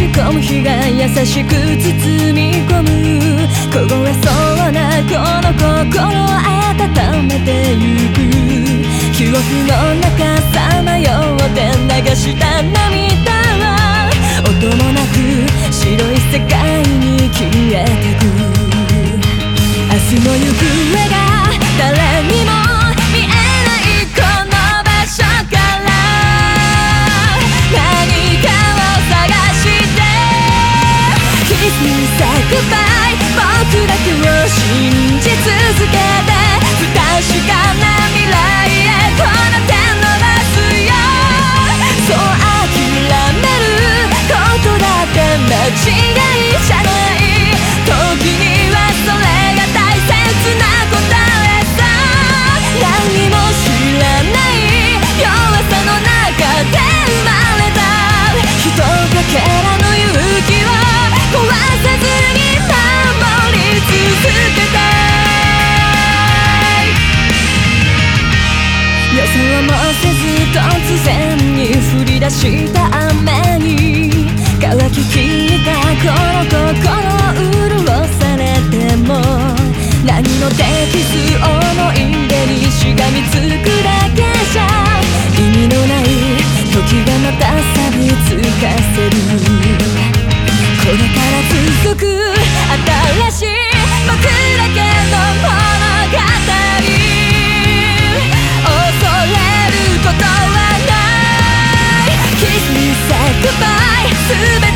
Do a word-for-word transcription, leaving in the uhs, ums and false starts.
込む日が優しく包み込む、凍えそうなこの心を温めてゆく、記憶の中さまよって流した涙は音もなく白い世界に消えてく。明日の行方が誰にも見えないこの場所から何かを探してKiss me say goodbye 僕だけを信じ続けて不確かな未来へこの手伸ばすよ。そう諦めることだって間違いじゃない、時にはそれが大切な答えさ。何も知らない弱さの中で生まれたひとかけらの勇気を壊さずに守り続けたい。予想もせず突然に降り出した雨に乾ききったこの心を潤されても何もできず思い出にしがみつくだけじゃ意味のない時がまた錆びつかせる。これから続く新しい僕だけの物語、恐れることはない。 Kiss me say goodbye 全て